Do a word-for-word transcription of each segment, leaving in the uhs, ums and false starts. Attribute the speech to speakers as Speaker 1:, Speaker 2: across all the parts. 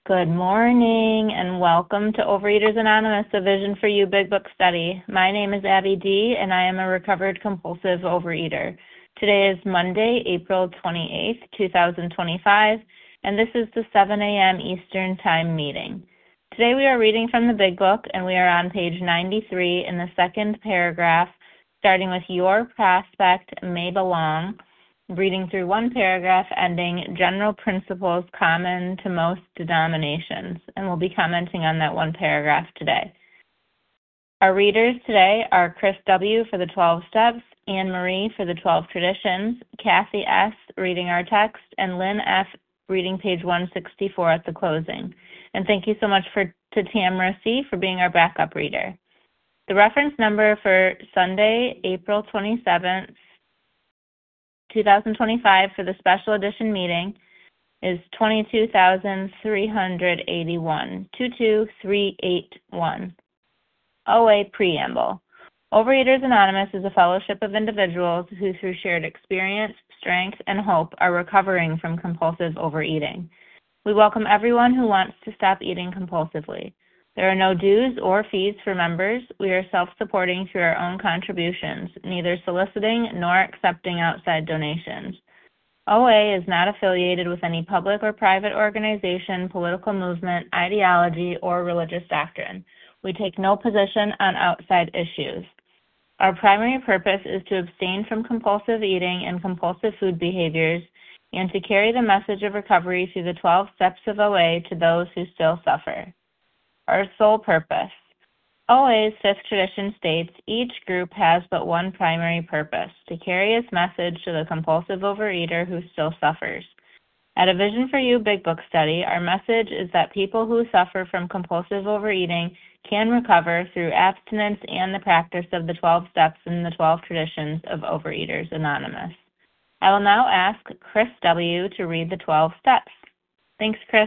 Speaker 1: Good morning and welcome to Overeaters Anonymous, a Vision for You Big Book Study. My name is Abby D. and I am a recovered compulsive overeater. Today is Monday, April twenty-eighth, two thousand twenty-five, and this is the seven a.m. Eastern Time meeting. Today we are reading from the Big Book and we are on page ninety-three in the second paragraph, starting with Your Prospect May Belong, reading through one paragraph ending General Principles Common to Most Denominations, and we'll be commenting on that one paragraph today. Our readers today are Chris W. for the twelve Steps, Anne Marie for the twelve Traditions, Kathy S. reading our text, and Lynn F. reading page one sixty-four at the closing. And thank you so much for, to Tamara C. for being our backup reader. The reference number for Sunday, April twenty-seventh, two thousand twenty-five for the special edition meeting is twenty-two thousand three hundred eighty-one, two two three eight one. O A Preamble. Overeaters Anonymous is a fellowship of individuals who through shared experience, strength, and hope are recovering from compulsive overeating. We welcome everyone who wants to stop eating compulsively. There are no dues or fees for members. We are self-supporting through our own contributions, neither soliciting nor accepting outside donations. O A is not affiliated with any public or private organization, political movement, ideology, or religious doctrine. We take no position on outside issues. Our primary purpose is to abstain from compulsive eating and compulsive food behaviors and to carry the message of recovery through the twelve steps of O A to those who still suffer. Our sole purpose. O A's fifth tradition states each group has but one primary purpose, to carry its message to the compulsive overeater who still suffers. At a Vision for You Big Book Study, our message is that people who suffer from compulsive overeating can recover through abstinence and the practice of the twelve steps and the twelve traditions of Overeaters Anonymous. I will now ask Chris W. to read the twelve steps. Thanks, Chris.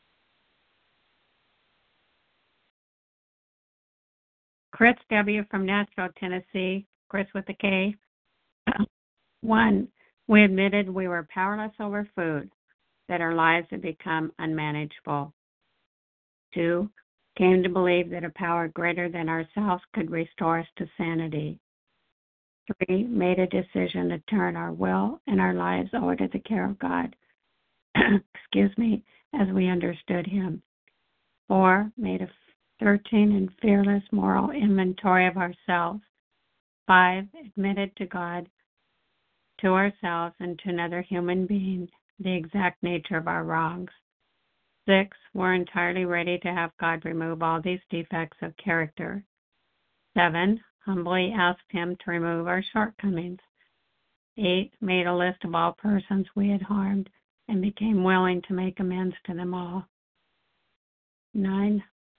Speaker 2: Chris W. from Nashville, Tennessee, Chris with a K. One, we admitted we were powerless over food, that our lives had become unmanageable. Two, came to believe that a power greater than ourselves could restore us to sanity. Three, made a decision to turn our will and our lives over to the care of God, excuse me, as we understood Him. Four, made a searching and fearless moral inventory of ourselves. Five, admitted to God, to ourselves, and to another human being the exact nature of our wrongs. Six, we're entirely ready to have God remove all these defects of character. Seven, humbly asked Him to remove our shortcomings. Eight, made a list of all persons we had harmed and became willing to make amends to them all. Nine,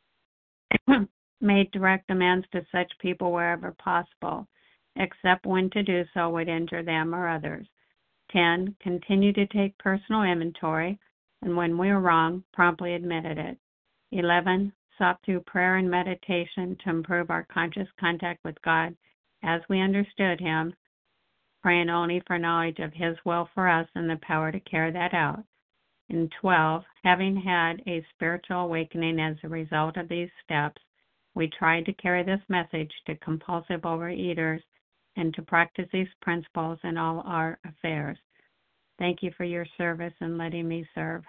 Speaker 2: made direct amends to such people wherever possible, except when to do so would injure them or others. Ten, continued to take personal inventory, and when we were wrong, promptly admitted it. Eleven, sought through prayer and meditation to improve our conscious contact with God as we understood Him, praying only for knowledge of His will for us and the power to carry that out. And twelve, having had a spiritual awakening as a result of these steps, we tried to carry this message to compulsive overeaters and to practice these principles in all our affairs. Thank you for your service and letting me serve.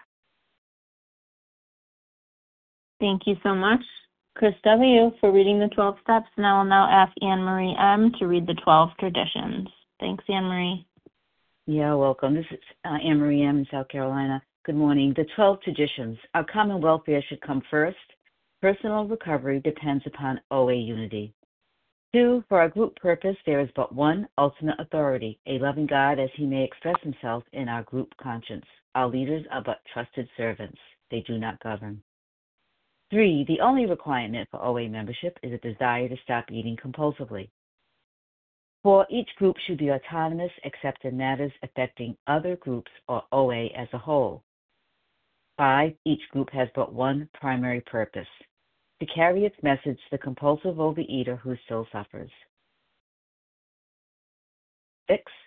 Speaker 1: Thank you so much, Chris W., for reading the twelve steps, and I will now ask Anne Marie M. to read the twelve traditions. Thanks, Anne Marie.
Speaker 3: Yeah, welcome. This is uh, Anne Marie M. in South Carolina. Good morning. The twelve traditions. Our common welfare should come first. Personal recovery depends upon O A unity. Two, for our group purpose, there is but one ultimate authority, a loving God as He may express Himself in our group conscience. Our leaders are but trusted servants. They do not govern. Three, the only requirement for O A membership is a desire to stop eating compulsively. Four, each group should be autonomous except in matters affecting other groups or O A as a whole. Five, each group has but one primary purpose, to carry its message to the compulsive overeater who still suffers. Six,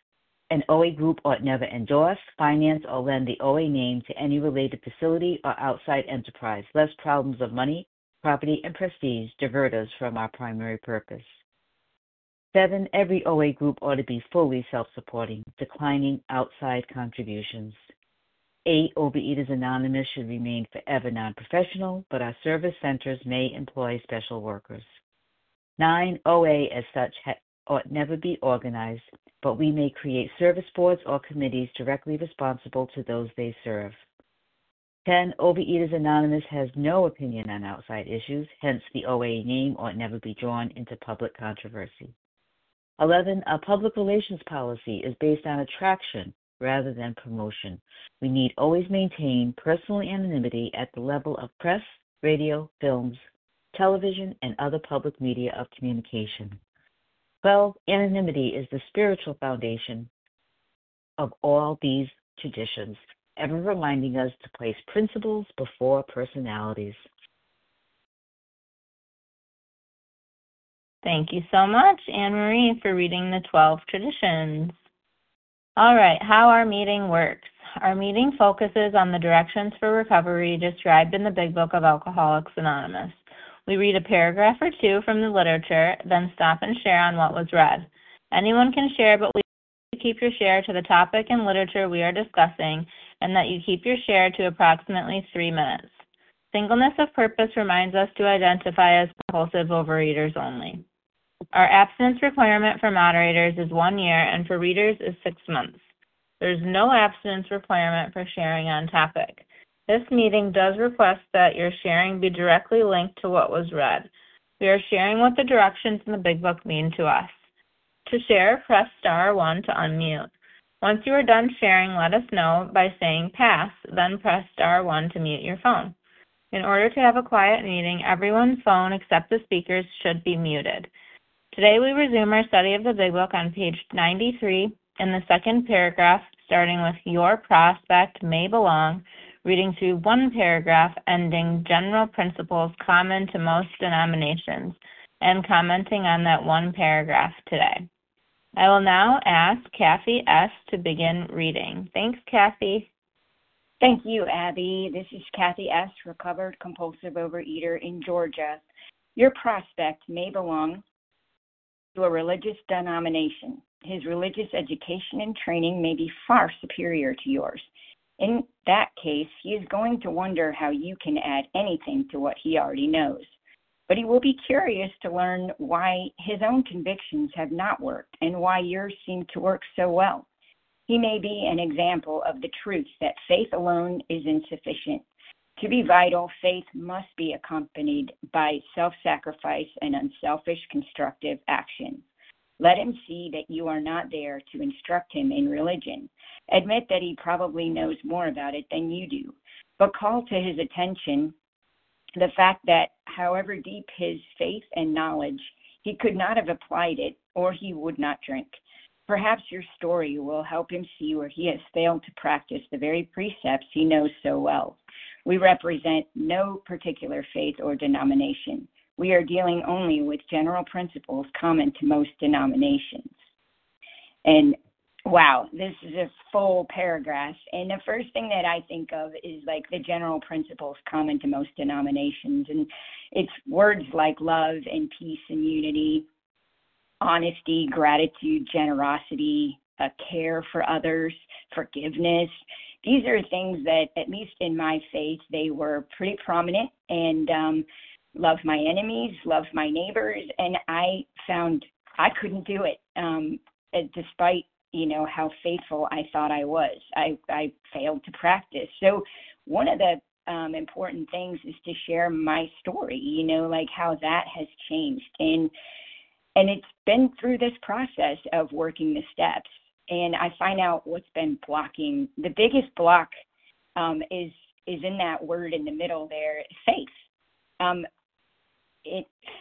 Speaker 3: An O A group ought never endorse, finance, or lend the O A name to any related facility or outside enterprise, lest problems of money, property, and prestige divert us from our primary purpose. Seven, every O A group ought to be fully self-supporting, declining outside contributions. Eight, Overeaters Anonymous should remain forever non-professional, but our service centers may employ special workers. Nine, O A as such ha- ought never be organized, but we may create service boards or committees directly responsible to those they serve. Ten, Overeaters Anonymous has no opinion on outside issues, hence the O A name ought never be drawn into public controversy. Eleven, our public relations policy is based on attraction rather than promotion. We need always maintain personal anonymity at the level of press, radio, films, television, and other public media of communication. Twelve, anonymity is the spiritual foundation of all these traditions, ever reminding us to place principles before personalities.
Speaker 1: Thank you so much, Anne-Marie, for reading the twelve traditions. All right, how our meeting works. Our meeting focuses on the directions for recovery described in the Big Book of Alcoholics Anonymous. We read a paragraph or two from the literature, then stop and share on what was read. Anyone can share, but we keep your share to the topic and literature we are discussing, and that you keep your share to approximately three minutes. Singleness of purpose reminds us to identify as compulsive overeaters only. Our abstinence requirement for moderators is one year, and for readers is six months. There's no abstinence requirement for sharing on topic. This meeting does request that your sharing be directly linked to what was read. We are sharing what the directions in the Big Book mean to us. To share, press star one to unmute. Once you are done sharing, let us know by saying pass, then press star one to mute your phone. In order to have a quiet meeting, everyone's phone except the speaker's should be muted. Today we resume our study of the Big Book on page ninety-three in the second paragraph, starting with Your Prospect May Belong, reading through one paragraph ending General Principles Common to Most Denominations, and commenting on that one paragraph today. I will now ask Kathy S. to begin reading. Thanks, Kathy.
Speaker 4: Thank you, Abby. This is Kathy S., recovered compulsive overeater in Georgia. Your prospect may belong to a religious denomination. His religious education and training may be far superior to yours. In that case, he is going to wonder how you can add anything to what he already knows. But he will be curious to learn why his own convictions have not worked and why yours seem to work so well. He may be an example of the truth that faith alone is insufficient. To be vital, faith must be accompanied by self-sacrifice and unselfish constructive action. Let him see that you are not there to instruct him in religion. Admit that he probably knows more about it than you do, but call to his attention the fact that however deep his faith and knowledge, he could not have applied it or he would not drink. Perhaps your story will help him see where he has failed to practice the very precepts he knows so well. We represent no particular faith or denomination. We are dealing only with general principles common to most denominations. And wow, this is a full paragraph. And the first thing that I think of is like the general principles common to most denominations. And it's words like love and peace and unity, honesty, gratitude, generosity, uh, care for others, forgiveness. These are things that, at least in my faith, they were pretty prominent. And um, love my enemies, love my neighbors. And I found I couldn't do it, um, despite, you know, how faithful I thought I was. I, I failed to practice. So one of the um, important things is to share my story, you know, like how that has changed. And And it's been through this process of working the steps. And I find out what's been blocking. The biggest block um, is is in that word in the middle there, faith. Um, it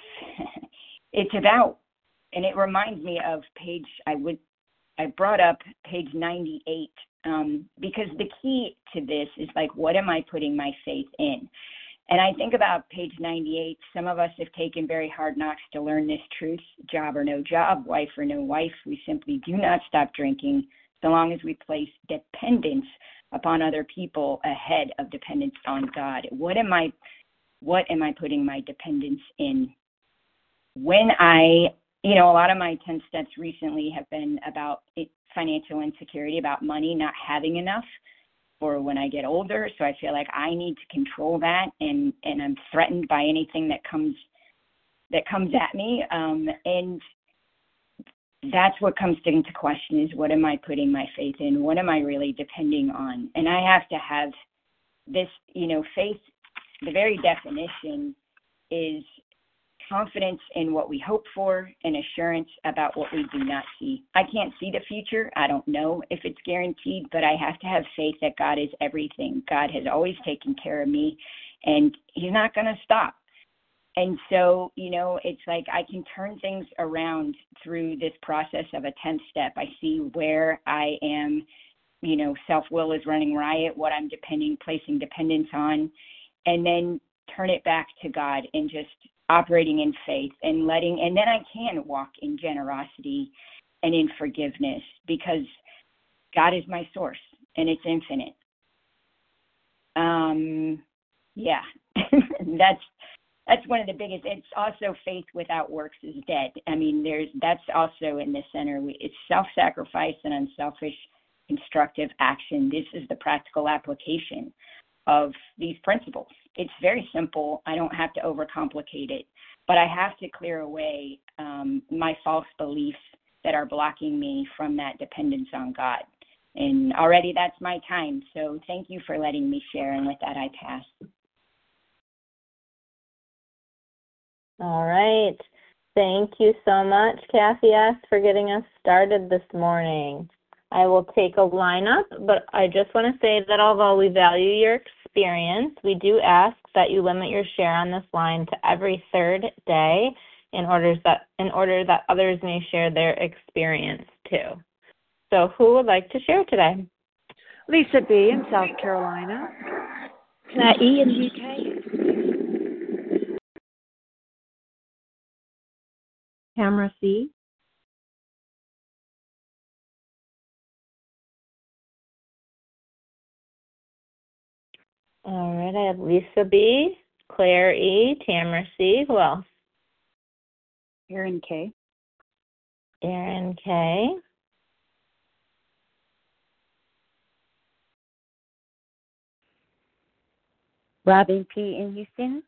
Speaker 4: it's about, and it reminds me of page, I would, I brought up page ninety-eight, um, because the key to this is like, what am I putting my faith in? And I think about page ninety-eight, some of us have taken very hard knocks to learn this truth, job or no job, wife or no wife. We simply do not stop drinking, so long as we place dependence upon other people ahead of dependence on God. What am I, what am I putting my dependence in? When I, you know, a lot of my ten steps recently have been about financial insecurity, about money, not having enough for when I get older. So I feel like I need to control that, and, and I'm threatened by anything that comes that comes at me. Um, and that's what comes into question is, what am I putting my faith in? What am I really depending on? And I have to have this, you know, faith, the very definition is confidence in what we hope for and assurance about what we do not see. I can't see the future. I don't know if it's guaranteed, but I have to have faith that God is everything. God has always taken care of me, and he's not going to stop. And so, you know, it's like I can turn things around through this process of a tenth step. I see where I am, you know, self-will is running riot, what I'm depending, placing dependence on, and then turn it back to God and just operating in faith and letting, and then I can walk in generosity and in forgiveness, because God is my source and it's infinite. Um, yeah, that's, That's one of the biggest. It's also faith without works is dead. I mean, there's that's also in the center. It's self-sacrifice and unselfish, constructive action. This is the practical application of these principles. It's very simple. I don't have to overcomplicate it, but I have to clear away um, my false beliefs that are blocking me from that dependence on God. And already that's my time. So thank you for letting me share. And with that, I pass.
Speaker 1: All right. Thank you so much, Kathy S., for getting us started this morning. I will take a lineup, but I just want to say that although we value your experience, we do ask that you limit your share on this line to every third day in order that, in order that others may share their experience too. So who would like to share today?
Speaker 5: Lisa B. in South Carolina.
Speaker 6: Claire E. in the U K.
Speaker 2: Tamara C.
Speaker 1: All right, I have Lisa B., Claire E., Tamara C. Who else?
Speaker 6: Erin K.
Speaker 1: Erin K.
Speaker 6: Robin P. in Houston.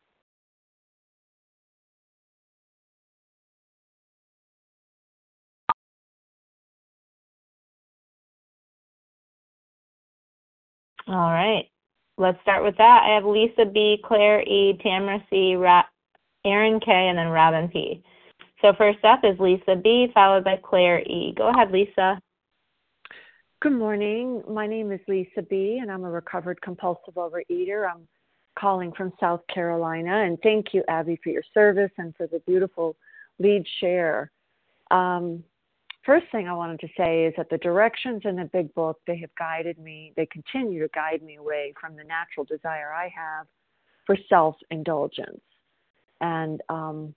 Speaker 1: All right. Let's start with that. I have Lisa B., Claire E., Tamara C., Ra- Erin K., and then Robin P. So first up is Lisa B., followed by Claire E. Go ahead, Lisa.
Speaker 5: Good morning. My name is Lisa B., and I'm a recovered compulsive overeater. I'm calling from South Carolina, and thank you, Abby, for your service and for the beautiful lead share. Um, First thing I wanted to say is that the directions in the big book, they have guided me, they continue to guide me away from the natural desire I have for self-indulgence. And um,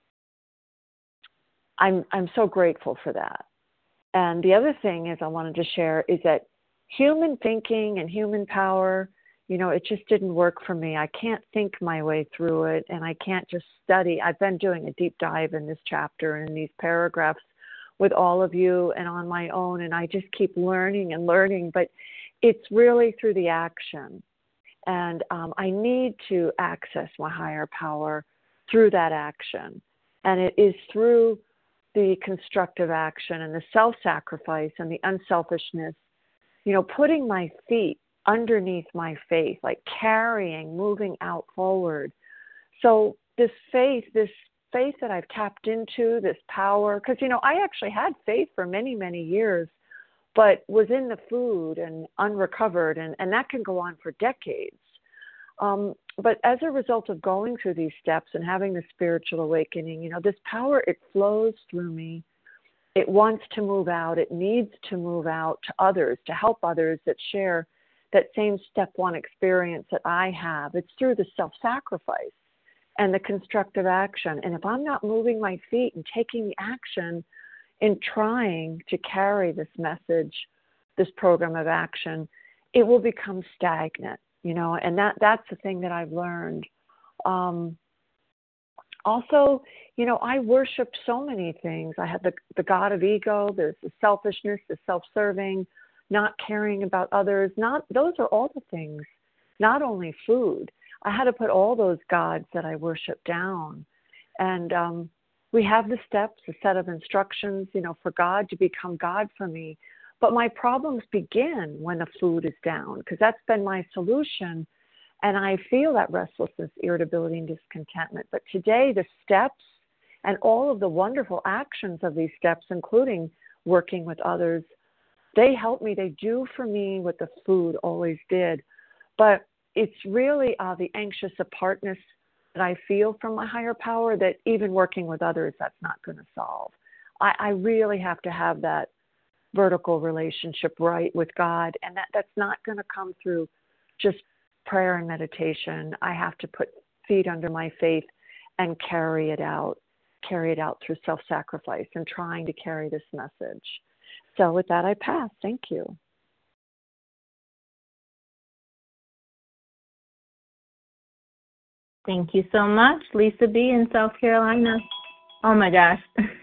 Speaker 5: I'm I'm so grateful for that. And the other thing is I wanted to share is that human thinking and human power, you know, it just didn't work for me. I can't think my way through it, and I can't just study. I've been doing a deep dive in this chapter and in these paragraphs with all of you and on my own, and I just keep learning and learning, but it's really through the action. And um, I need to access my higher power through that action. And it is through the constructive action and the self-sacrifice and the unselfishness, you know, putting my feet underneath my faith, like carrying, moving out forward. So this faith, this faith that I've tapped into, this power, because, you know, I actually had faith for many, many years, but was in the food and unrecovered, and, and that can go on for decades. Um, but as a result of going through these steps and having the spiritual awakening, you know, this power, it flows through me. It wants to move out. It needs to move out to others, to help others that share that same step one experience that I have. It's through the self-sacrifice and the constructive action. And if I'm not moving my feet and taking the action, in trying to carry this message, this program of action, it will become stagnant, you know, and that, that's the thing that I've learned. Um, also, you know, I worshiped so many things. I had the, the God of ego, there's the selfishness, the self-serving, not caring about others. Not those are all the things, not only food. I had to put all those gods that I worship down. And um, we have the steps, a set of instructions, you know, for God to become God for me. But my problems begin when the food is down, because that's been my solution. And I feel that restlessness, irritability, and discontentment. But today, the steps and all of the wonderful actions of these steps, including working with others, they help me. They do for me what the food always did. But it's really uh, the anxious apartness that I feel from my higher power that even working with others, that's not going to solve. I, I really have to have that vertical relationship right with God, and that, that's not going to come through just prayer and meditation. I have to put feet under my faith and carry it out, carry it out through self-sacrifice and trying to carry this message. So with that, I pass. Thank you.
Speaker 1: Thank you so much, Lisa B. in South Carolina. Oh my gosh.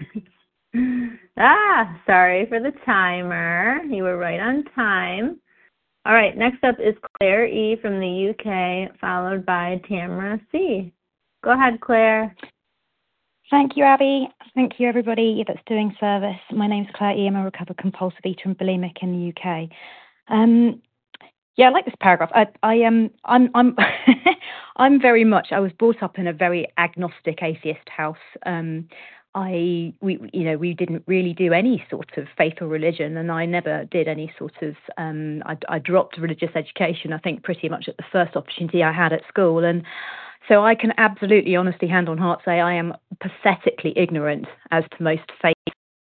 Speaker 1: ah, sorry for the timer. You were right on time. All right, next up is Claire E. from the U K, followed by Tamara C. Go ahead, Claire.
Speaker 6: Thank you, Abby. Thank you, everybody that's doing service. My name's Claire E. I'm a recovered compulsive eater and bulimic in the U K. Um, yeah, I like this paragraph. I, I am, I'm, I'm, I'm very much. I was brought up in a very agnostic atheist house. Um, I, we, you know, we didn't really do any sort of faith or religion, and I never did any sort of. Um, I, I dropped religious education, I think, pretty much at the first opportunity I had at school, and so I can absolutely, honestly, hand on heart, say I am pathetically ignorant as to most faith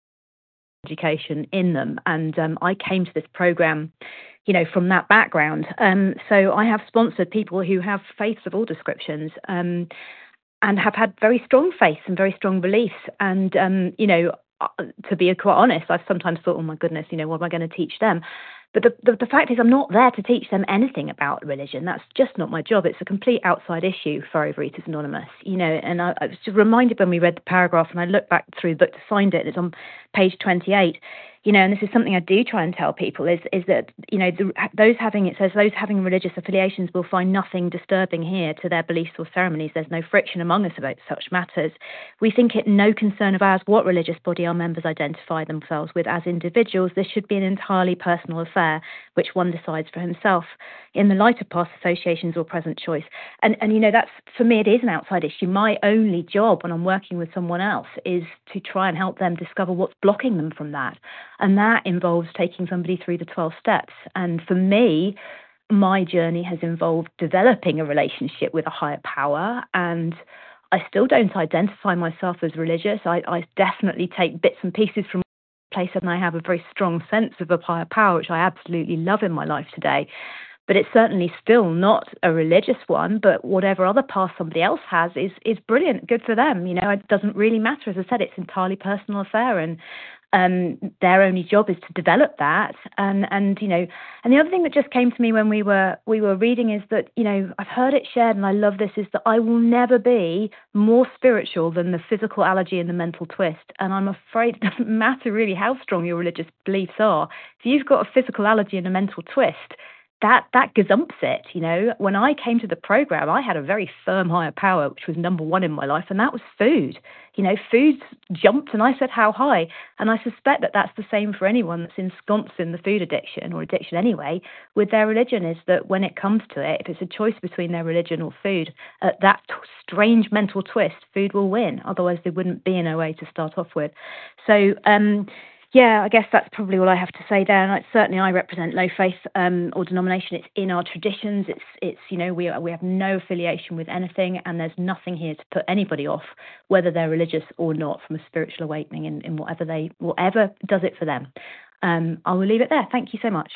Speaker 6: education in them, and um, I came to this program, you know, from that background. Um, so I have sponsored people who have faiths of all descriptions. Um, and have had very strong faiths and very strong beliefs. And, um, you know, to be quite honest, I've sometimes thought, oh, my goodness, you know, what am I going to teach them? But the, the, the fact is I'm not there to teach them anything about religion. That's just not my job. It's a complete outside issue for Overeaters Anonymous, you know, and I, I was just reminded when we read the paragraph and I looked back through the book to find it, and it's on page twenty-eight. You know, and this is something I do try and tell people is is that, you know, the, those having, it says, those having religious affiliations will find nothing disturbing here to their beliefs or ceremonies. There's no friction among us about such matters. We think it no concern of ours what religious body our members identify themselves with as individuals. This should be an entirely personal affair, which one decides for himself in the light of past associations or present choice. And, and you know, that's, for me, it is an outside issue. My only job when I'm working with someone else is to try and help them discover what's blocking them from that. And that involves taking somebody through the twelve steps. And for me, my journey has involved developing a relationship with a higher power. And I still don't identify myself as religious. I, I definitely take bits and pieces from place, and I have a very strong sense of a higher power, which I absolutely love in my life today. But it's certainly still not a religious one, but whatever other path somebody else has is is brilliant, good for them. You know, it doesn't really matter. As I said, it's entirely personal affair, and um, their only job is to develop that. And and you know, and the other thing that just came to me when we were we were reading is that, you know, I've heard it shared, and I love this, is that I will never be more spiritual than the physical allergy and the mental twist. And I'm afraid it doesn't matter really how strong your religious beliefs are. If you've got a physical allergy and a mental twist, that that gazumps it. You know, when I came to the program, I had a very firm higher power, which was number one in my life, and that was food. You know, food jumped, and I said, how high? And I suspect that that's the same for anyone that's ensconced in the food addiction, or addiction anyway, with their religion, is that when it comes to it, if it's a choice between their religion or food, uh, that t- strange mental twist, food will win. Otherwise, they wouldn't be in O A to start off with. So, um, yeah, I guess that's probably all I have to say there. And I, certainly, I represent no faith um, or denomination. It's in our traditions. It's, it's you know, we are, we have no affiliation with anything, and there's nothing here to put anybody off, whether they're religious or not, from a spiritual awakening in, in whatever they, whatever does it for them. Um, I will leave it there. Thank you so much.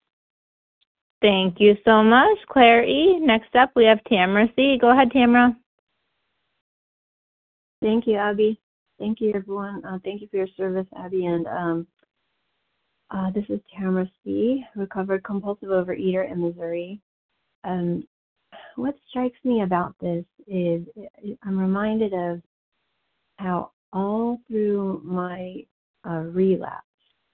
Speaker 1: Thank you so much, Claire E. Next up, we have Tamara C. Go ahead, Tamara.
Speaker 7: Thank you, Abby. thank you, everyone. Uh, thank you for your service, Abby. And um, uh, this is Tamara C., recovered compulsive overeater in Missouri. Um, what strikes me about this is I'm reminded of how all through my uh, relapse,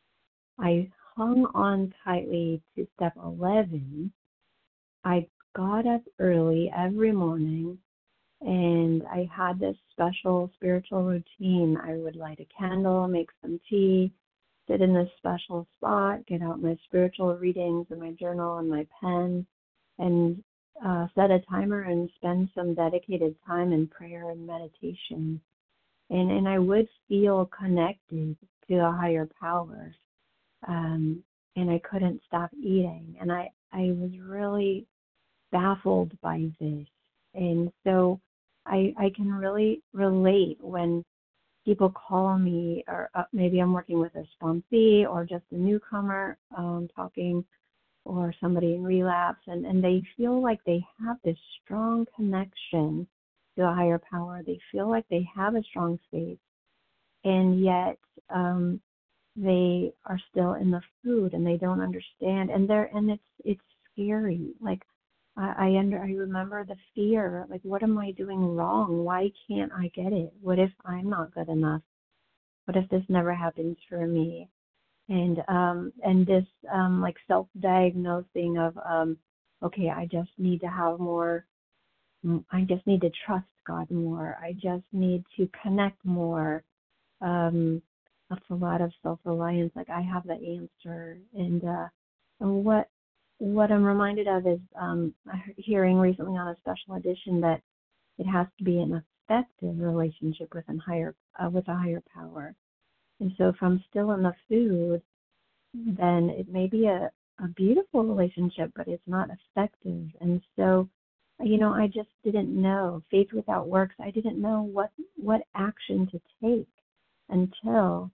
Speaker 7: I hung on tightly to step eleven. I got up early every morning, and I had this special spiritual routine. I would light a candle, make some tea, sit in this special spot, get out my spiritual readings and my journal and my pen, and uh, set a timer and spend some dedicated time in prayer and meditation. And, and I would feel connected to a higher power. Um, and I couldn't stop eating. And I, I was really baffled by this. And so I, I can really relate when people call me, or uh, maybe I'm working with a sponsee or just a newcomer um, talking, or somebody in relapse, and, and they feel like they have this strong connection to a higher power. They feel like they have a strong faith, and yet um, they are still in the food and they don't understand, and they're and it's it's scary. Like I I, under, I remember the fear. Like, what am I doing wrong? Why can't I get it? What if I'm not good enough? What if this never happens for me? And um and this um like self-diagnosing of um okay, I just need to have more. I just need to trust God more. I just need to connect more. Um, that's a lot of self-reliance. Like I have the answer, and uh, and what what I'm reminded of is um, hearing recently on a special edition that it has to be an effective relationship with a higher uh, with a higher power. And so if I'm still in the food, then it may be a, a beautiful relationship, but it's not effective. And so, you know, I just didn't know. Faith without works, I didn't know what, what action to take until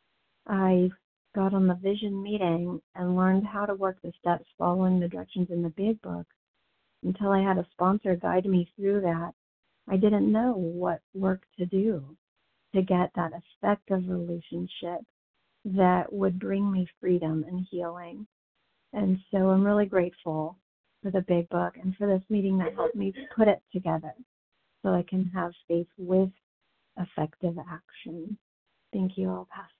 Speaker 7: I got on the vision meeting and learned how to work the steps following the directions in the big book. Until I had a sponsor guide me through that, I didn't know what work to do to get that effective relationship that would bring me freedom and healing. And so I'm really grateful for the big book and for this meeting that helped me put it together so I can have faith with effective action. Thank you. I'll pass.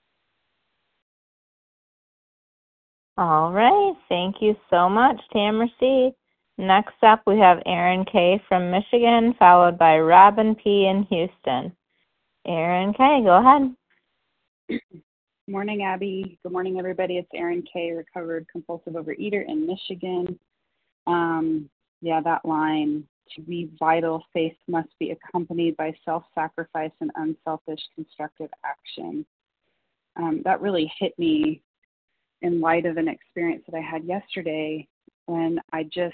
Speaker 1: All right. Thank you so much, Tamara C. Next up, we have Erin K. from Michigan, followed by Robin P. in Houston. Erin K., go ahead.
Speaker 8: Good morning, Abby. Good morning, everybody. It's Erin K., recovered compulsive overeater in Michigan. Um, yeah, that line, to be vital, faith must be accompanied by self-sacrifice and unselfish constructive action. Um, that really hit me in light of an experience that I had yesterday when I just,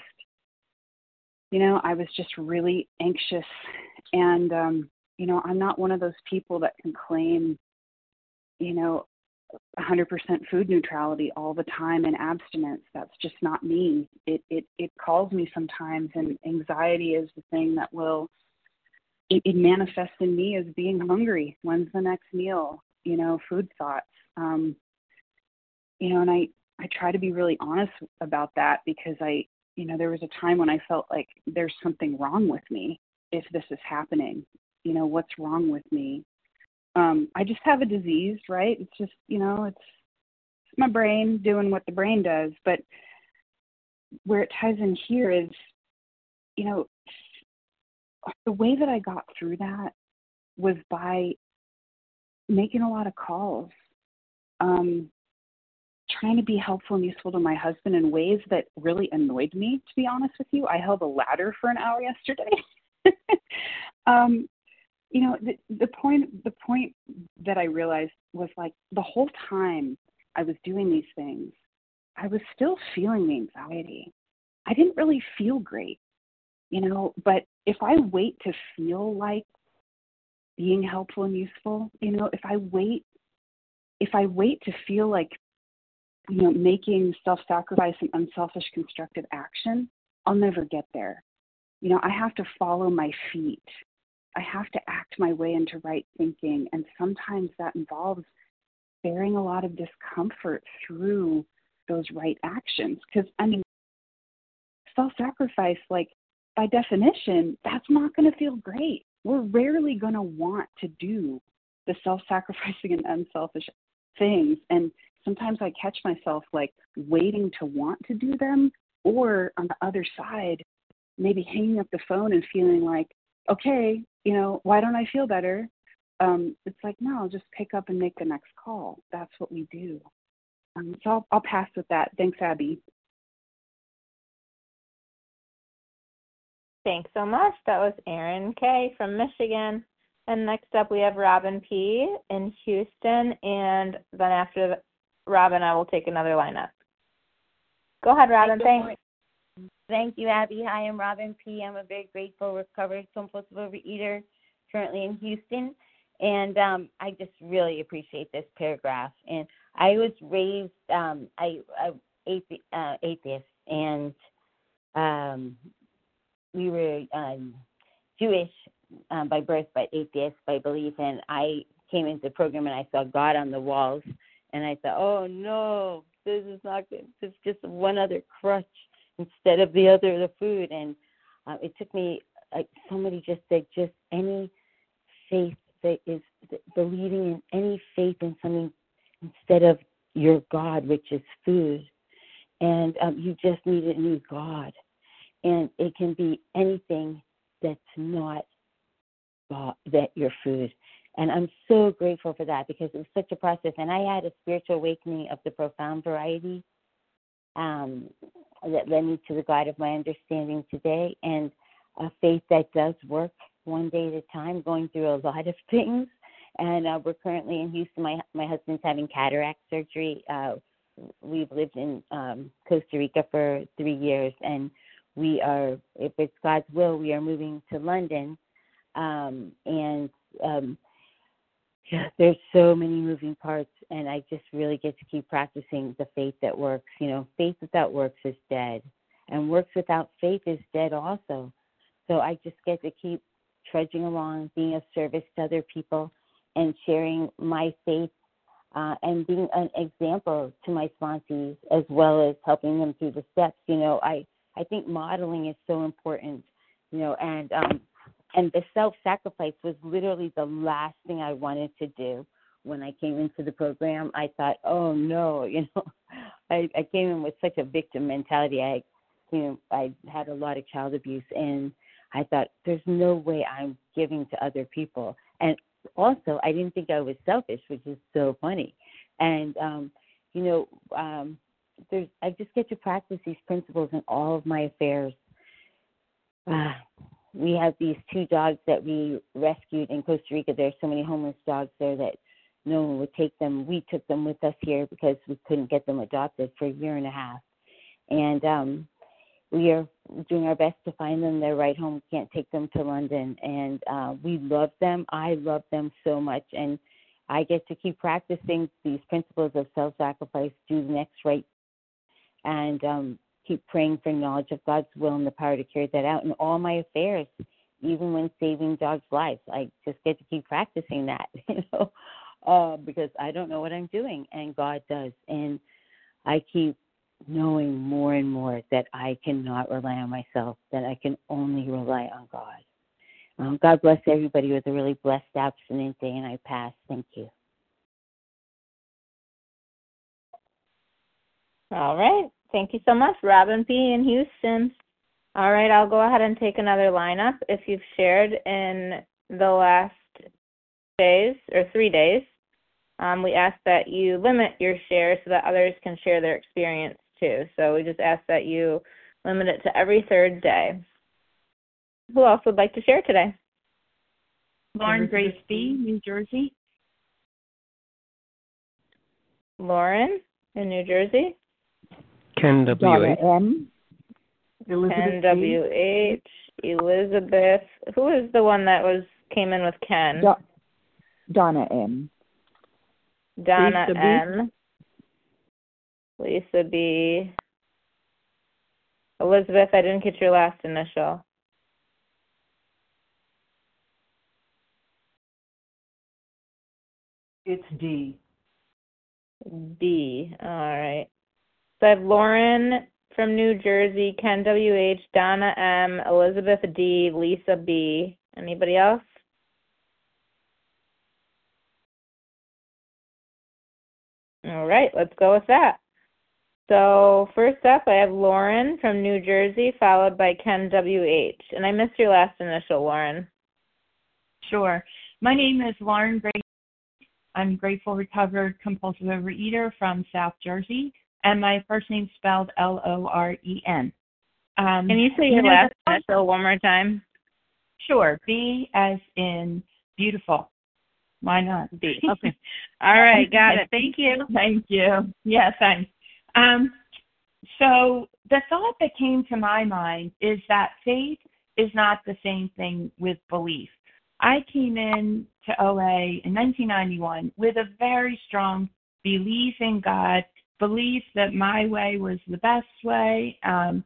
Speaker 8: you know, I was just really anxious. And, um, you know, I'm not one of those people that can claim, you know, one hundred percent food neutrality all the time and abstinence. That's just not me. It it it calls me sometimes, and anxiety is the thing that will, it, it manifests in me as being hungry. When's the next meal? You know, food thoughts. Um, you know, and I, I try to be really honest about that because I, you know, there was a time when I felt like there's something wrong with me if this is happening. You know, what's wrong with me? Um, I just have a disease, right? It's just, you know, it's, it's my brain doing what the brain does. But where it ties in here is, you know, the way that I got through that was by making a lot of calls, um, trying to be helpful and useful to my husband in ways that really annoyed me, to be honest with you. I held a ladder for an hour yesterday. um, You know, the, the point the point that I realized was like the whole time I was doing these things, I was still feeling the anxiety. I didn't really feel great, you know, but if I wait to feel like being helpful and useful, you know, if I wait, if I wait to feel like, you know, making self-sacrifice and unselfish constructive action, I'll never get there. You know, I have to follow my feet. I have to act my way into right thinking. And sometimes that involves bearing a lot of discomfort through those right actions. Because, I mean, self-sacrifice, like, by definition, that's not going to feel great. We're rarely going to want to do the self-sacrificing and unselfish things. And sometimes I catch myself, like, waiting to want to do them, or on the other side, maybe hanging up the phone and feeling like, okay, you know, why don't I feel better? Um, it's like, no, I'll just pick up and make the next call. That's what we do. Um, so I'll, I'll pass with that. Thanks, Abby.
Speaker 1: Thanks so much. That was Erin K. from Michigan. And next up, we have Robin P. in Houston. And then after Robin, I will take another lineup. Go ahead, Robin. Thanks.
Speaker 9: Thank you, Abby. Hi, I'm Robin P. I'm a very grateful, recovered compulsive overeater currently in Houston. And um, I just really appreciate this paragraph. And I was raised um, I, I athe- uh, atheist, and um, we were um, Jewish um, by birth, but atheist by belief. And I came into the program and I saw God on the walls, and I thought, oh no, this is not good. This is just one other crutch instead of the other, the food. And uh, it took me, like somebody just said, just any faith that is believing in any faith in something instead of your God, which is food. And um, you just need a new God. And it can be anything that's not God, that your food. And I'm so grateful for that, because it was such a process. And I had a spiritual awakening of the profound variety um, that led me to the God of my understanding today, and a faith that does work one day at a time, going through a lot of things. And uh, we're currently in Houston. My my husband's having cataract surgery. Uh, we've lived in um, Costa Rica for three years, and we are, if it's God's will, we are moving to London. Um, and um, yeah, there's so many moving parts, and I just really get to keep practicing the faith that works. You know, faith without works is dead, and works without faith is dead also. So I just get to keep trudging along, being of service to other people, and sharing my faith uh, and being an example to my sponsees, as well as helping them through the steps. You know, I, I think modeling is so important, you know, and um, and the self-sacrifice was literally the last thing I wanted to do when I came into the program. I thought, oh, no, you know, I, I came in with such a victim mentality. I, you know, I had a lot of child abuse, and I thought, there's no way I'm giving to other people. And also, I didn't think I was selfish, which is so funny. And, um, you know, um, there's, I just get to practice these principles in all of my affairs. Uh, we have these two dogs that we rescued in Costa Rica. There are so many homeless dogs there that no one would take them. We took them with us here because we couldn't get them adopted for a year and a half. And um, we are doing our best to find them their right home. We can't take them to London. And uh, we love them. I love them so much. And I get to keep practicing these principles of self-sacrifice, do the next right, and um, keep praying for knowledge of God's will and the power to carry that out in all my affairs, even when saving dogs' lives. I just get to keep practicing that, you know, uh, because I don't know what I'm doing, and God does. And I keep knowing more and more that I cannot rely on myself, that I can only rely on God. Um, God bless everybody with a really blessed abstinent day, and I pass. Thank you.
Speaker 1: All right. Thank you so much, Robin P. in Houston. All right, I'll go ahead and take another lineup. If you've shared in the last days or three days, um, we ask that you limit your share so that others can share their experience too. So we just ask that you limit it to every third day. Who else would like to share today?
Speaker 10: Lauren Grace B., New Jersey.
Speaker 1: Lauren in New Jersey.
Speaker 11: Ken W H.
Speaker 10: M. Elizabeth
Speaker 1: Ken W H. Elizabeth. Who is the one that was came in with Ken?
Speaker 10: Do- Donna M.
Speaker 1: Donna
Speaker 10: Lisa
Speaker 1: M. B. Lisa B. Elizabeth, I didn't get your last initial.
Speaker 10: It's D.
Speaker 1: D. All right. So I have Lauren from New Jersey, Ken W H, Donna M, Elizabeth D, Lisa B. Anybody else? All right, let's go with that. So first up, I have Lauren from New Jersey, followed by Ken W H. And I missed your last initial, Lauren.
Speaker 10: Sure. My name is Lauren Grace. I'm grateful, recovered, compulsive overeater from South Jersey, and my first name spelled L O R E N. Um,
Speaker 1: Can you say your you know, last initial one more time?
Speaker 10: Sure. B as in beautiful. Why not?
Speaker 1: B. Okay. All right. Got it. Thank you.
Speaker 10: Thank you. Yeah, thanks. Um, so the thought that came to my mind is that faith is not the same thing with belief. I came in to O A in nineteen ninety-one with a very strong belief in God, belief that my way was the best way, um,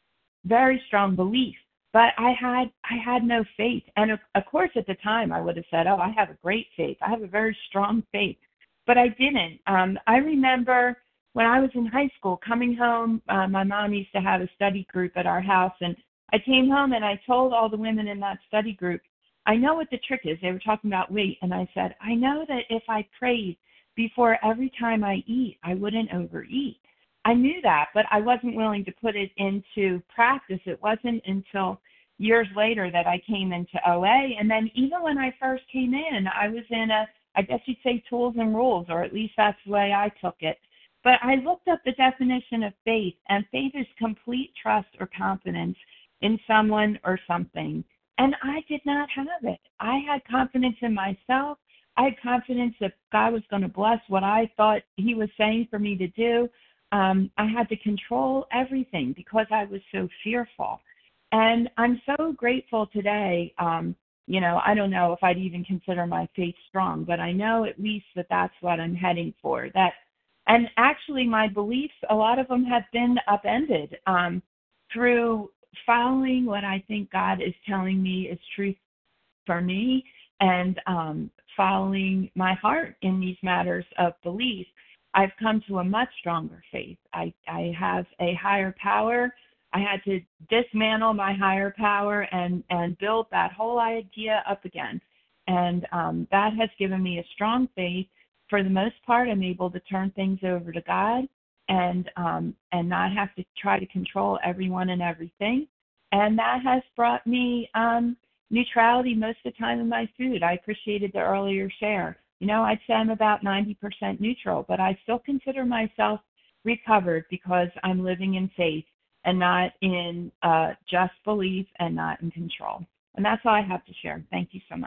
Speaker 10: very strong belief. But I had I had no faith. And of, of course, at the time, I would have said, oh, I have a great faith. I have a very strong faith. But I didn't. Um, I remember when I was in high school, coming home, uh, my mom used to have a study group at our house. And I came home and I told all the women in that study group, I know what the trick is. They were talking about weight. And I said, I know that if I prayed before every time I eat, I wouldn't overeat. I knew that, but I wasn't willing to put it into practice. It wasn't until years later that I came into O A. And then even when I first came in, I was in a, I guess you'd say tools and rules, or at least that's the way I took it. But I looked up the definition of faith, and faith is complete trust or confidence in someone or something. And I did not have it. I had confidence in myself. I had confidence that God was going to bless what I thought he was saying for me to do. Um, I had to control everything because I was so fearful. And I'm so grateful today. Um, you know, I don't know if I'd even consider my faith strong, but I know at least that that's what I'm heading for. That, and actually my beliefs, a lot of them have been upended um, through following what I think God is telling me is truth for me, and um, following my heart in these matters of belief. I've come to a much stronger faith. I, I have a higher power. I had to dismantle my higher power and, and build that whole idea up again. And um, that has given me a strong faith. For the most part, I'm able to turn things over to God and um, and not have to try to control everyone and everything. And that has brought me um, neutrality most of the time in my food. I appreciated the earlier share. You know, I'd say I'm about ninety percent neutral, but I still consider myself recovered because I'm living in faith and not in uh, just belief and not in control. And that's all I have to share. Thank you so much.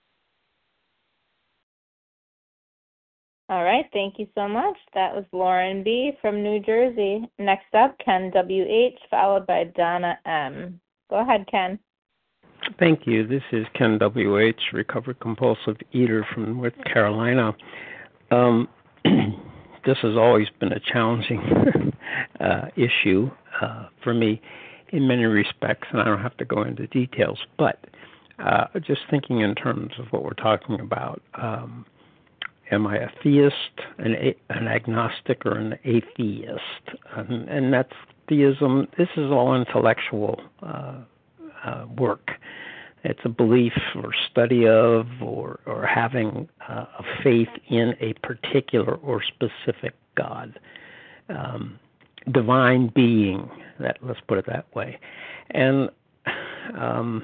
Speaker 1: All right, thank you so much. That was Lauren B. from New Jersey. Next up, Ken W H, followed by Donna M. Go ahead, Ken.
Speaker 11: Thank you. This is Ken W H, recovered compulsive eater from North Carolina. Um, this has always been a challenging uh, issue uh, for me in many respects, and I don't have to go into details, but uh, just thinking in terms of what we're talking about, um, am I a theist, an, a, an agnostic, or an atheist? And, and that's theism. This is all intellectual uh, uh, work. It's a belief or study of or, or having uh, a faith in a particular or specific God, um, divine being. That let's put it that way. And um,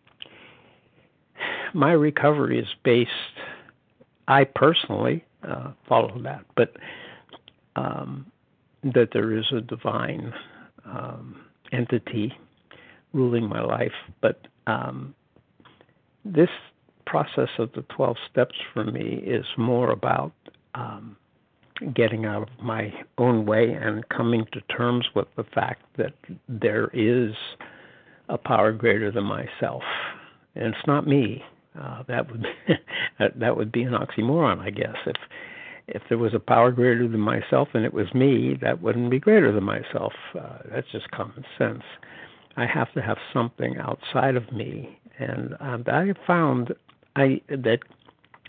Speaker 11: my recovery is based. I personally uh, follow that, but um, that there is a divine um, entity ruling my life. But um, this process of the twelve steps for me is more about um, getting out of my own way and coming to terms with the fact that there is a power greater than myself, and it's not me. Uh, that would that would be an oxymoron, I guess. If if there was a power greater than myself and it was me, that wouldn't be greater than myself. Uh, that's just common sense. I have to have something outside of me, and um, I have found I that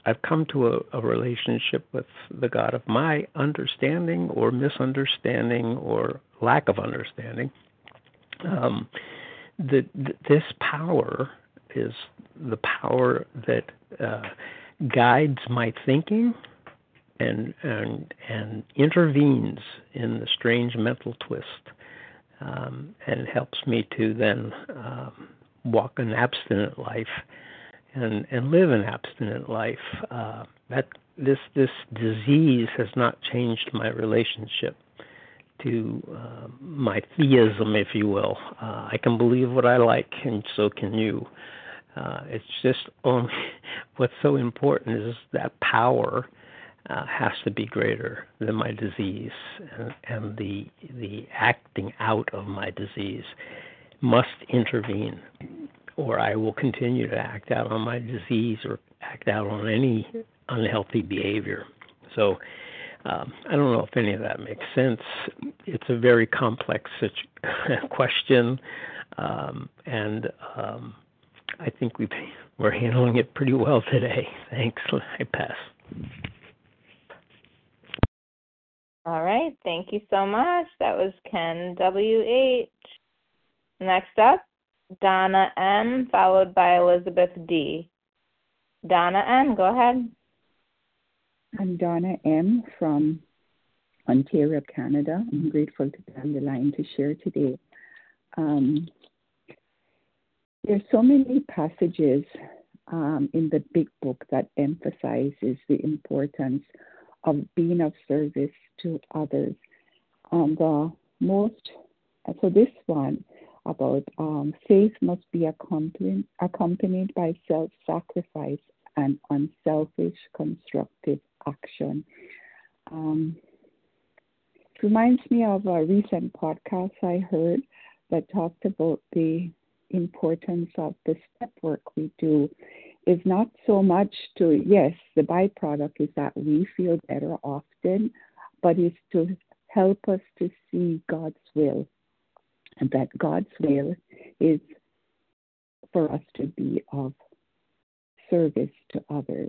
Speaker 11: I've come to a, a relationship with the God of my understanding or misunderstanding or lack of understanding. Um, the, th- this power is the power that uh, guides my thinking and and and intervenes in the strange mental twist, um, and helps me to then um, walk an abstinent life and and live an abstinent life. Uh, that this this disease has not changed my relationship to uh, my theism, if you will. Uh, I can believe what I like, and so can you. Uh, it's just only what's so important is that power uh, has to be greater than my disease, and, and the the acting out of my disease must intervene, or I will continue to act out on my disease or act out on any unhealthy behavior. So um, I don't know if any of that makes sense. It's a very complex situ- question, um, and um, I think we've, we're handling it pretty well today. Thanks. I pass.
Speaker 1: All right. Thank you so much. That was Ken W H. Next up, Donna M, followed by Elizabeth D. Donna M, go ahead.
Speaker 12: I'm Donna M from Ontario, Canada. I'm grateful to be on the line to share today. Um, There's so many passages um, in the big book that emphasizes the importance of being of service to others. And the most, so this one about um, faith must be accompanied, accompanied by self-sacrifice and unselfish, constructive action. Um, it reminds me of a recent podcast I heard that talked about the importance of the step work we do is not so much to, yes, the byproduct is that we feel better often, but is to help us to see God's will, and that God's will is for us to be of service to others.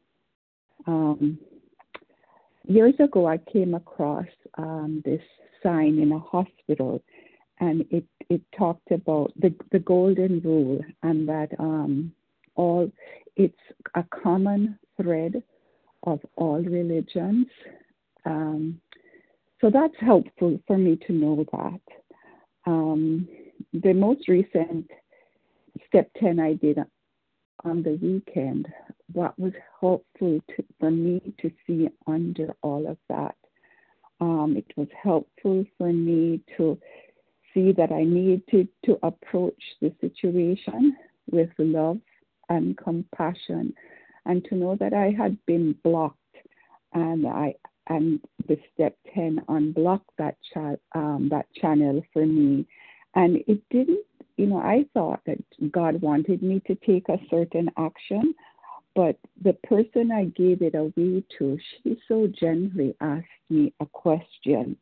Speaker 12: Um, years ago, I came across um, this sign in a hospital, and it, it talked about the, the golden rule, and that um, all it's a common thread of all religions. Um, so that's helpful for me to know that. Um, the most recent step ten I did on the weekend, what was helpful to, for me to see under all of that, um, it was helpful for me to see that I needed to, to approach the situation with love and compassion, and to know that I had been blocked, and I and the step ten unblocked that cha- um, that channel for me, and it didn't. You know, I thought that God wanted me to take a certain action, but the person I gave it away to, she so gently asked me a question.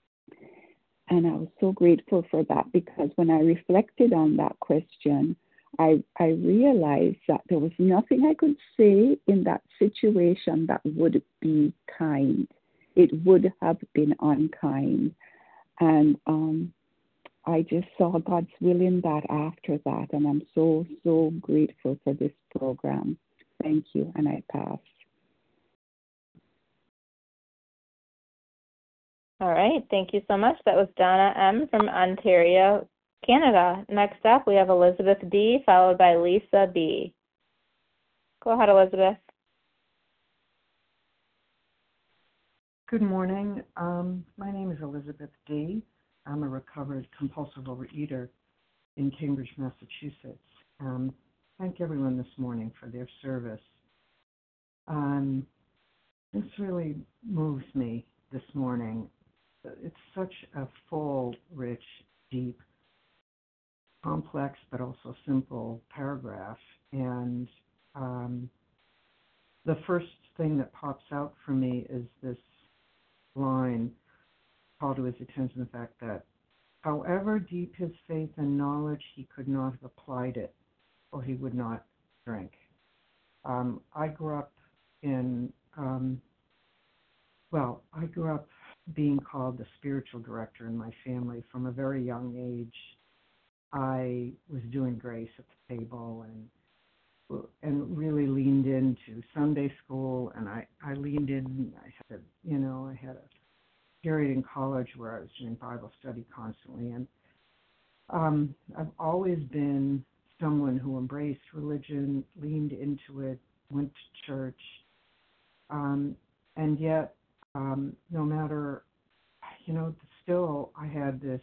Speaker 12: And I was so grateful for that, because when I reflected on that question, I, I realized that there was nothing I could say in that situation that would be kind. It would have been unkind. And um, I just saw God's will in that after that. And I'm so, so grateful for this program. Thank you. And I pass.
Speaker 1: All right. Thank you so much. That was Donna M. from Ontario, Canada. Next up, we have Elizabeth D., followed by Lisa B. Go ahead, Elizabeth.
Speaker 13: Good morning. Um, my name is Elizabeth D. I'm a recovered compulsive overeater in Cambridge, Massachusetts. Um, thank everyone this morning for their service. Um, this really moves me this morning. It's such a full, rich, deep, complex, but also simple paragraph. And um, the first thing that pops out for me is this line, call to his attention the fact that however deep his faith and knowledge, he could not have applied it, or he would not drink. Um, I grew up in, um, well, I grew up being called the spiritual director in my family from a very young age. I was doing grace at the table and and really leaned into Sunday school, and I, I leaned in. I had a, you know, I had a period in college where I was doing Bible study constantly, and um, I've always been someone who embraced religion, leaned into it, went to church, um, and yet, um, no matter, you know, still I had this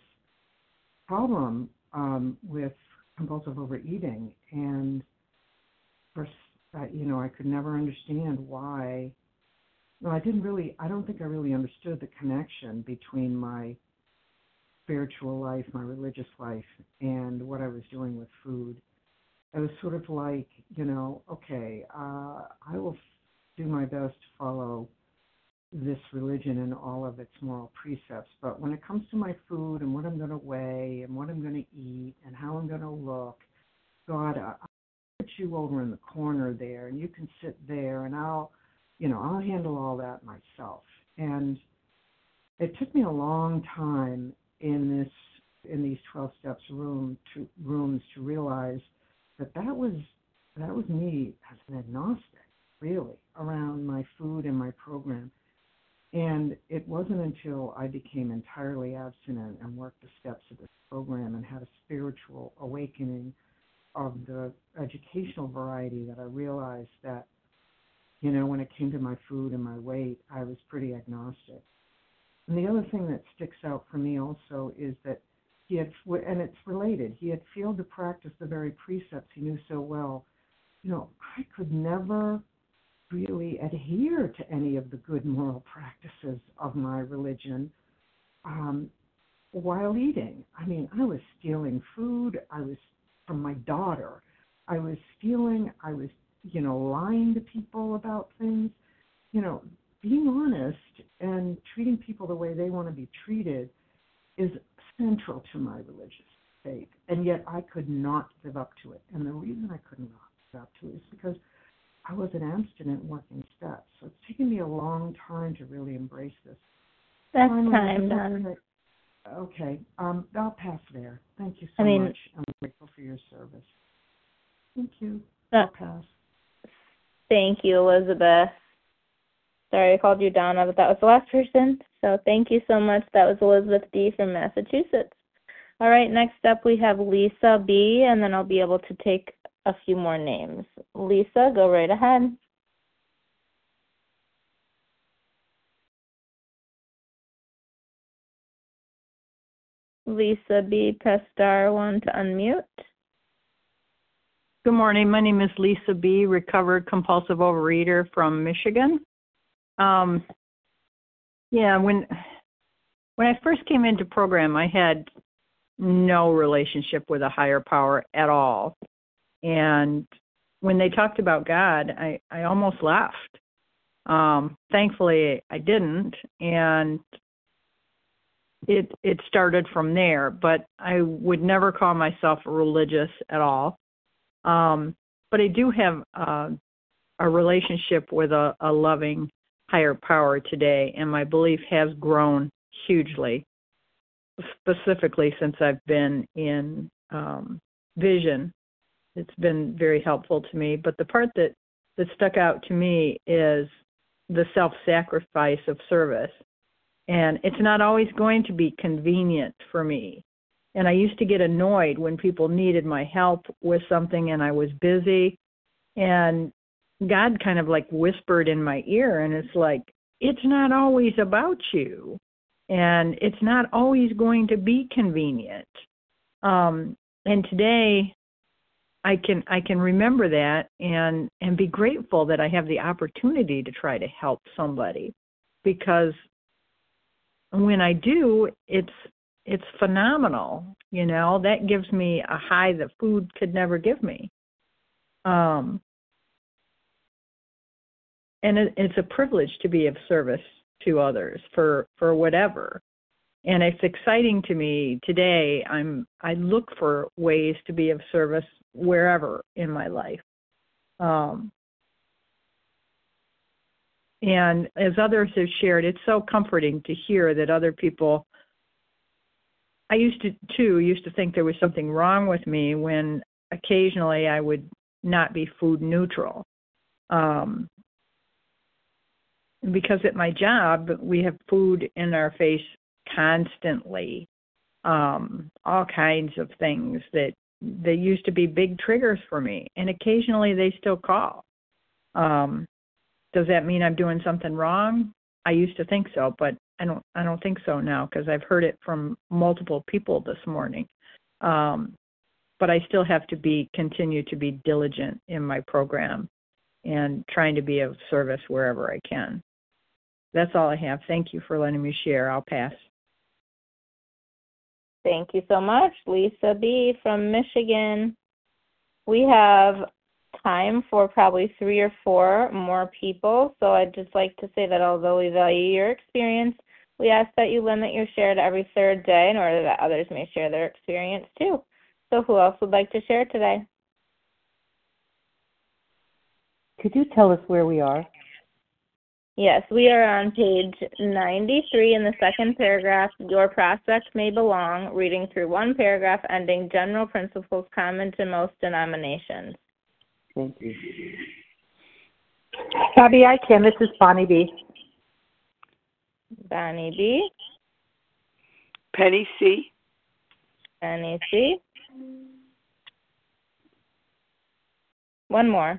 Speaker 13: problem um, with compulsive overeating, and for, uh, you know, I could never understand why. No, I didn't really, I don't think I really understood the connection between my spiritual life, my religious life, and what I was doing with food. It was sort of like, you know, okay, uh, I will do my best to follow this religion and all of its moral precepts, but when it comes to my food and what I'm going to weigh and what I'm going to eat and how I'm going to look, God, I, I'll put you over in the corner there, and you can sit there, and I'll, you know, I'll handle all that myself. And it took me a long time in this, in these twelve steps room to rooms to realize that that was that was me as an agnostic, really, around my food and my program. And it wasn't until I became entirely abstinent and worked the steps of this program and had a spiritual awakening of the educational variety that I realized that, you know, when it came to my food and my weight, I was pretty agnostic. And the other thing that sticks out for me also is that he had, and it's related, he had failed to practice the very precepts he knew so well. You know, I could never really adhere to any of the good moral practices of my religion um, while eating. I mean, I was stealing food. I was from my daughter. I was stealing. I was, you know, lying to people about things. You know, being honest and treating people the way they want to be treated is central to my religious faith. And yet I could not live up to it. And the reason I couldn't live up to it is because I was an abstinent working steps. So it's taken me a long time to really embrace this.
Speaker 1: That's
Speaker 13: Finally,
Speaker 1: time done.
Speaker 13: Okay, um, I'll pass there. Thank you so
Speaker 1: I mean,
Speaker 13: much. I'm grateful for your service. Thank you.
Speaker 1: Uh,
Speaker 13: I'll pass.
Speaker 1: Thank you, Elizabeth. Sorry I called you Donna, but that was the last person. So thank you so much. That was Elizabeth D. from Massachusetts. All right, next up we have Lisa B., and then I'll be able to take a few more names. Lisa, go right ahead. Lisa B., press star one to unmute.
Speaker 14: Good morning. My name is Lisa B., recovered compulsive overeater from Michigan. Um, yeah, when when I first came into program, I had no relationship with a higher power at all. And when they talked about God, I, I almost left. Um, thankfully, I didn't, and it it started from there. But I would never call myself religious at all. Um, but I do have uh, a relationship with a, a loving higher power today, and my belief has grown hugely, specifically since I've been in um, vision. It's been very helpful to me. But the part that, that stuck out to me is the self-sacrifice of service. And it's not always going to be convenient for me. And I used to get annoyed when people needed my help with something and I was busy. And God kind of like whispered in my ear, and it's like, it's not always about you. And it's not always going to be convenient. Um, and today, I can I can remember that and, and be grateful that I have the opportunity to try to help somebody, because when I do, it's it's phenomenal. You know, that gives me a high that food could never give me. Um, and it, it's a privilege to be of service to others for, for whatever. And it's exciting to me today. I'm I look for ways to be of service wherever in my life. Um, And as others have shared, it's so comforting to hear that other people, I used to, too, used to think there was something wrong with me when occasionally I would not be food neutral. Um, because at my job, we have food in our face constantly, um, all kinds of things that they used to be big triggers for me, and occasionally they still call. Um, does that mean I'm doing something wrong? I used to think so, but I don't. I don't think so now because I've heard it from multiple people this morning. Um, but I still have to be continue to be diligent in my program and trying to be of service wherever I can. That's all I have. Thank you for letting me share. I'll pass.
Speaker 1: Thank you so much, Lisa B. from Michigan. We have time for probably three or four more people, so I'd just like to say that although we value your experience, we ask that you limit your share to every third day in order that others may share their experience too. So who else would like to share today?
Speaker 15: Could you tell us where we are?
Speaker 1: Yes, we are on page ninety-three in the second paragraph, Your Prospect May Belong, reading through one paragraph ending General Principles Common to Most Denominations.
Speaker 15: Thank you.
Speaker 16: Abby, I can. This is Bonnie B.
Speaker 1: Bonnie B.
Speaker 17: Penny C.
Speaker 1: Penny C. One more.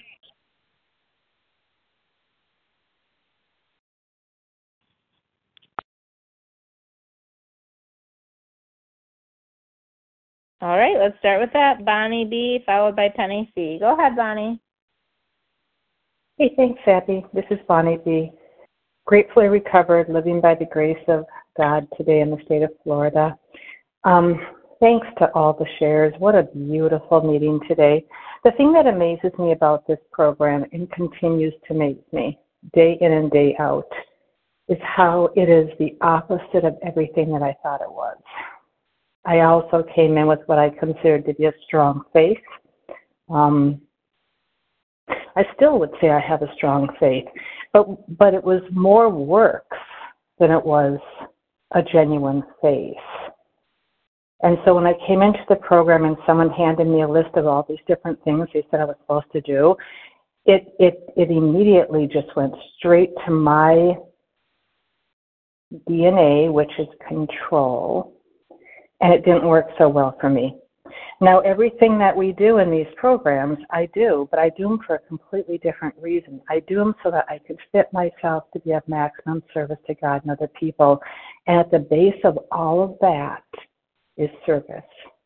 Speaker 1: All right, let's start with that. Bonnie B. followed by Penny C. Go ahead, Bonnie.
Speaker 16: Hey, thanks, Abby. This is Bonnie B. Gratefully recovered, living by the grace of God today in the state of Florida. Um, thanks to all the shares. What a beautiful meeting today. The thing that amazes me about this program and continues to amaze me day in and day out is how it is the opposite of everything that I thought it was. I also came in with what I considered to be a strong faith. Um, I still would say I have a strong faith, but but it was more works than it was a genuine faith. And so when I came into the program and someone handed me a list of all these different things they said I was supposed to do, it it it immediately just went straight to my D N A, which is control. And it didn't work so well for me. Now, everything that we do in these programs, I do, but I do them for a completely different reason. I do them so that I could fit myself to be of maximum service to God and other people. And at the base of all of that is service.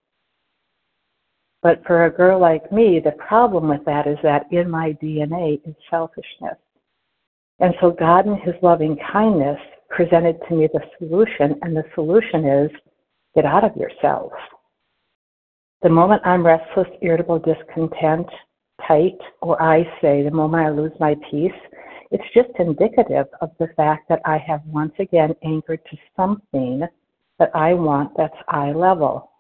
Speaker 16: But for a girl like me, the problem with that is that in my D N A is selfishness. And so God in his loving kindness presented to me the solution, and the solution is get out of yourself. The moment I'm restless, irritable, discontent, tight, or I say, the moment I lose my peace, it's just indicative of the fact that I have once again anchored to something that I want that's eye level.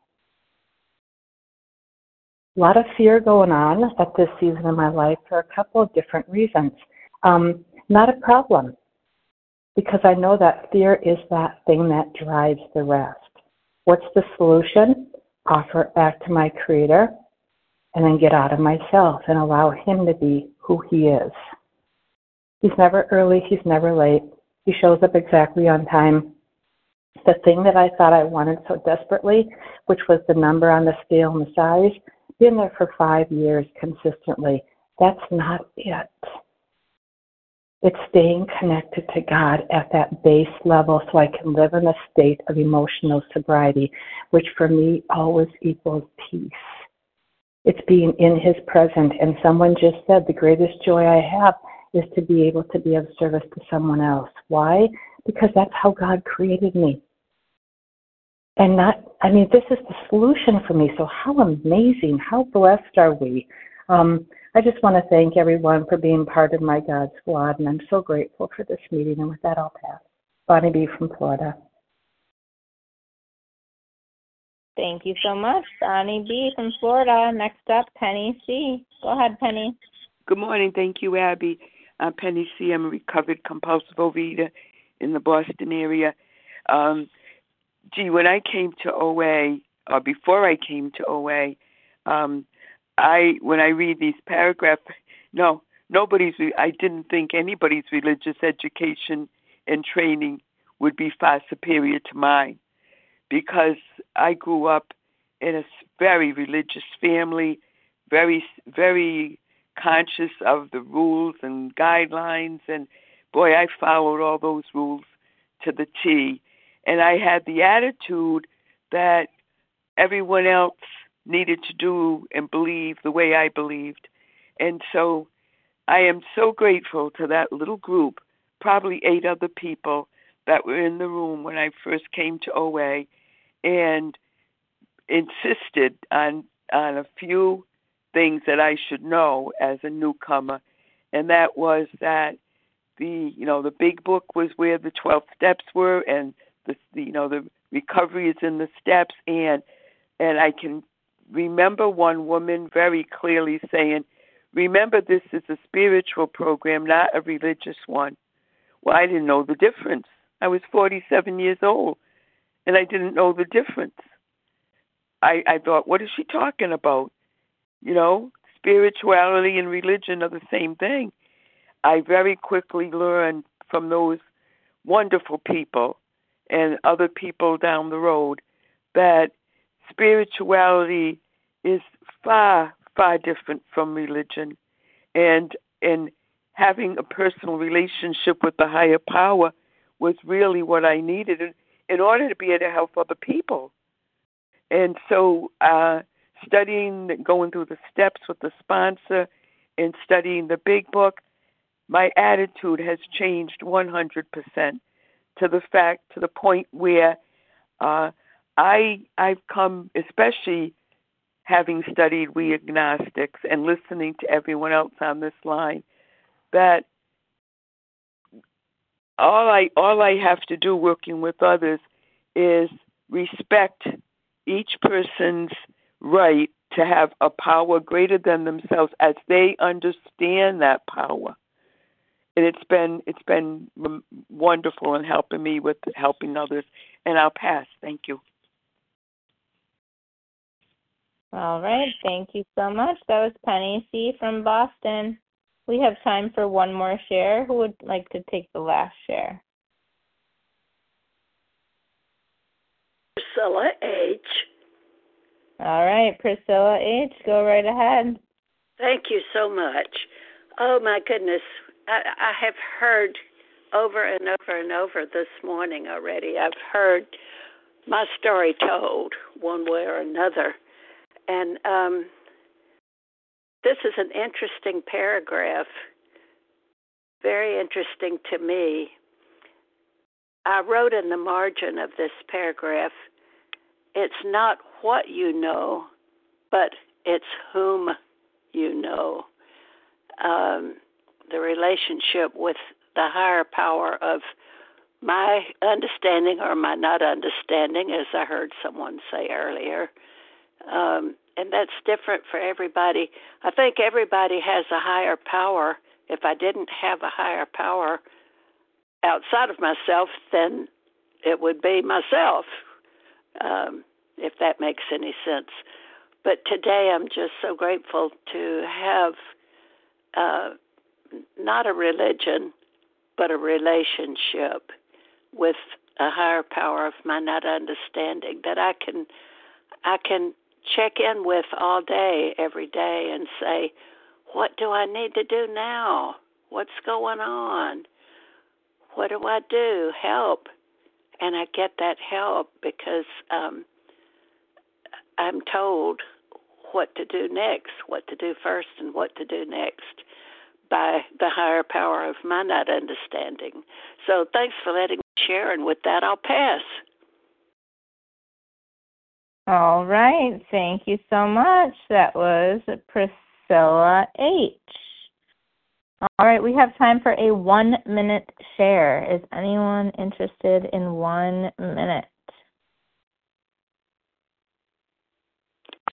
Speaker 16: A lot of fear going on at this season of my life for a couple of different reasons. Um, not a problem, because I know that fear is that thing that drives the rest. What's the solution? Offer it back to my Creator and then get out of myself and allow him to be who he is. He's never early, he's never late. He shows up exactly on time. The thing that I thought I wanted so desperately, which was the number on the scale and the size, been there for five years consistently. That's not it. It's staying connected to God at that base level so I can live in a state of emotional sobriety, which for me always equals peace. It's being in his presence. And someone just said the greatest joy I have is to be able to be of service to someone else. Why? Because that's how God created me. And not, I mean, this is the solution for me. So how amazing, how blessed are we? Um, I just want to thank everyone for being part of my God squad, and I'm so grateful for this meeting. And with that, I'll pass. Bonnie B. from Florida.
Speaker 1: Thank you so much, Bonnie B. from Florida. Next up, Penny C. Go ahead, Penny.
Speaker 17: Good morning. Thank you, Abby. I'm Penny C. I'm a recovered compulsive overeater in the Boston area. Um, gee, when I came to O A, or before I came to O A, um, I when I read these paragraphs, no, nobody's. I didn't think anybody's religious education and training would be far superior to mine, because I grew up in a very religious family, very, very conscious of the rules and guidelines, and boy, I followed all those rules to the T. And I had the attitude that everyone else needed to do and believe the way I believed. And so I am so grateful to that little group, probably eight other people that were in the room when I first came to O A, and insisted on on a few things that I should know as a newcomer, and that was that the you know the big book was where the twelve steps were, and the, the you know the recovery is in the steps, and and I can remember one woman very clearly saying, "Remember, this is a spiritual program, not a religious one." Well, I didn't know the difference. I was forty-seven years old, and I didn't know the difference. I, I thought, what is she talking about? You know, spirituality and religion are the same thing. I very quickly learned from those wonderful people and other people down the road that spirituality is far, far different from religion. And, and having a personal relationship with the higher power was really what I needed in, in order to be able to help other people. And so uh, studying, going through the steps with the sponsor and studying the big book, my attitude has changed one hundred percent to the fact, to the point where uh, I, I've come, especially having studied We Agnostics and listening to everyone else on this line, that all I, all I have to do working with others is respect each person's right to have a power greater than themselves as they understand that power. And it's been it's been wonderful in helping me with helping others. And I'll pass. Thank you.
Speaker 1: All right. Thank you so much. That was Penny C. from Boston. We have time for one more share. Who would like to take the last share?
Speaker 18: Priscilla H.
Speaker 1: All right, Priscilla H., go right ahead.
Speaker 18: Thank you so much. Oh, my goodness. I, I have heard over and over and over this morning already. I've heard my story told one way or another. And um, this is an interesting paragraph, very interesting to me. I wrote in the margin of this paragraph, it's not what you know, but it's whom you know. Um, the relationship with the higher power of my understanding or my not understanding, as I heard someone say earlier. Um, and that's different for everybody. I think everybody has a higher power. If I didn't have a higher power outside of myself, then it would be myself, um, if that makes any sense. But today I'm just so grateful to have uh, not a religion, but a relationship with a higher power of my not understanding that I can I can check in with all day, every day, and say, what do I need to do now? What's going on? What do I do? Help. And I get that help because um, I'm told what to do next, what to do first and what to do next by the higher power of my not understanding. So thanks for letting me share, and with that, I'll pass.
Speaker 1: All right. Thank you so much. That was Priscilla H. All right. We have time for a one-minute share. Is anyone interested in one minute?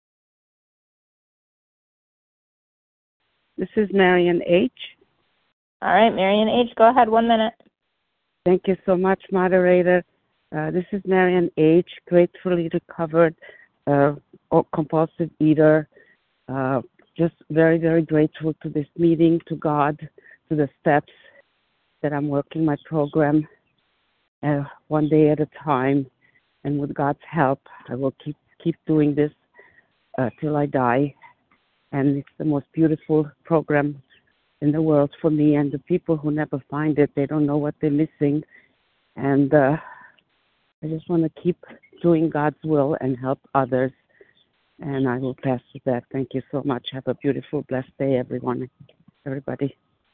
Speaker 19: This is Marion H.
Speaker 1: All right, Marion H., go ahead, one minute.
Speaker 19: Thank you so much, moderator. Uh, this is Marion H., gratefully recovered uh, compulsive eater. Uh, just very, very grateful to this meeting, to God, to the steps that I'm working my program uh, one day at a time. And with God's help, I will keep keep doing this uh, till I die. And it's the most beautiful program in the world for me. And the people who never find it, they don't know what they're missing. And uh, I just want to keep doing God's will and help others. And I will pass with that. Thank you so much. Have a beautiful, blessed day, everyone, everybody.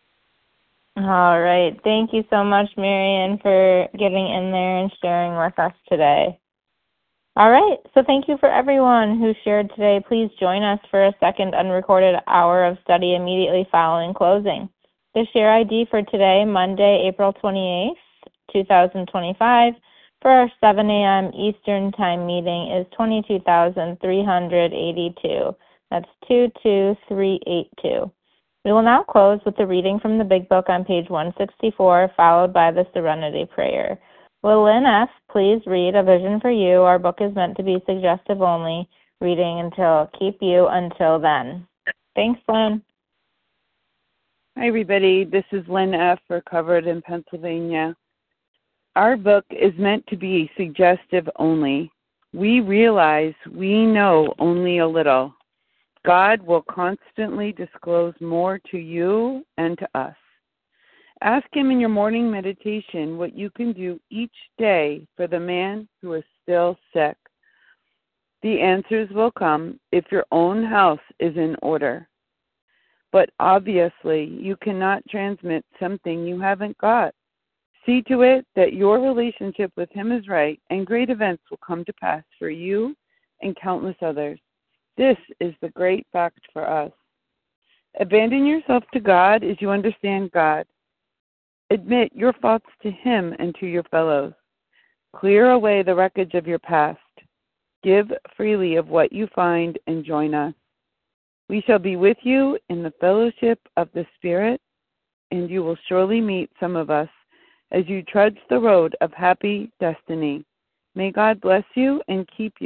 Speaker 1: All right. Thank you so much, Marion, for getting in there and sharing with us today. All right. So thank you for everyone who shared today. Please join us for a second unrecorded hour of study immediately following closing. The share I D for today, Monday, April twenty-eighth, twenty twenty-five, for our seven a.m. Eastern Time meeting is twenty-two thousand three hundred eighty-two. That's two two three eight two. We will now close with the reading from the Big Book on page one sixty-four, followed by the Serenity Prayer. Will Lynn F. please read A Vision for You? Our book is meant to be suggestive only, reading until Keep You Until Then. Thanks, Lynn.
Speaker 20: Hi, everybody. This is Lynn F., recovered in Pennsylvania. Our book is meant to be suggestive only. We realize we know only a little. God will constantly disclose more to you and to us. Ask Him in your morning meditation what you can do each day for the man who is still sick. The answers will come if your own house is in order. But obviously, you cannot transmit something you haven't got. See to it that your relationship with Him is right, and great events will come to pass for you and countless others. This is the great fact for us. Abandon yourself to God as you understand God. Admit your faults to Him and to your fellows. Clear away the wreckage of your past. Give freely of what you find and join us. We shall be with you in the fellowship of the Spirit, and you will surely meet some of us as you trudge the road of happy destiny. May God bless you and keep you.